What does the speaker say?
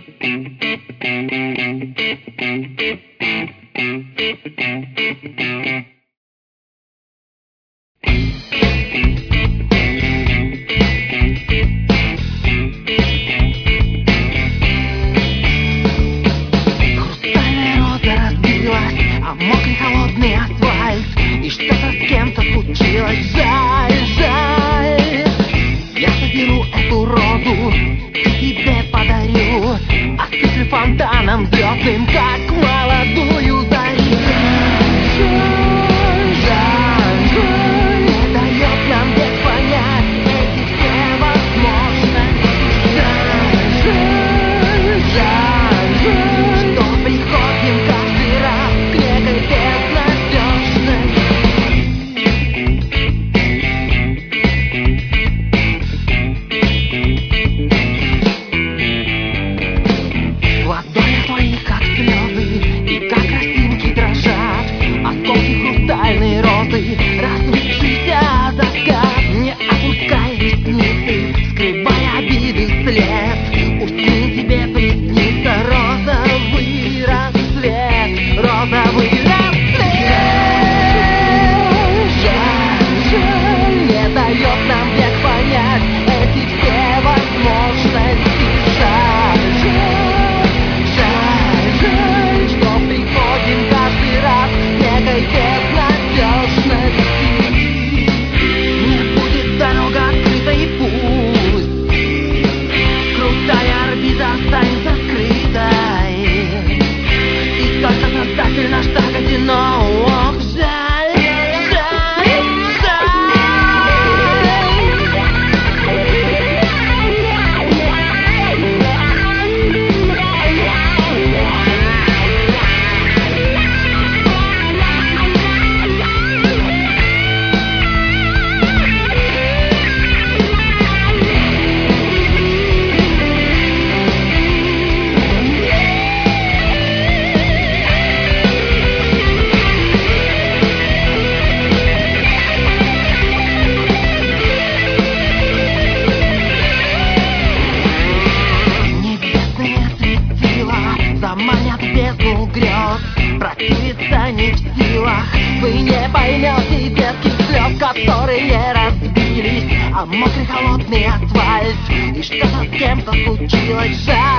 Хрустальная роза разбилась, а мокрый холодный асфальт, и что-то с кем-то случилось. Жаль, жаль. Я соберу эту розу и тебе подарю, осыплю фонтаном звездным, как молодую зарю. Жаль, жаль, жаль, не дает нам век понять эти все возможности. Жаль, жаль, жаль, жаль, что приходим каждый раз к некой безнадежности. В ладонях твоих, как слезы, и как росинки дрожат осколки хрустальной розы, разбившийся закат. Не опускай ресницы, скрывай обиды след. Усни, тебе приснится розовый рассвет, розовый рассвет. Жаль, жаль, не дает нам век понять эти все возможности. Жаль, жаль, жаль, жаль, что приходим каждый раз к некой безнадежности. Не будет дорога открытой, пусть крутая орбита останется скрытой, и только Создатель наш так одинок. Жаль, жаль, жаль. Небесные светила заманят в бездну грез, противиться не в силах. Вы не поймете детских слез, которые разбились, а мокрый холодный асфальт, и что-то с кем-то случилось. Жаль.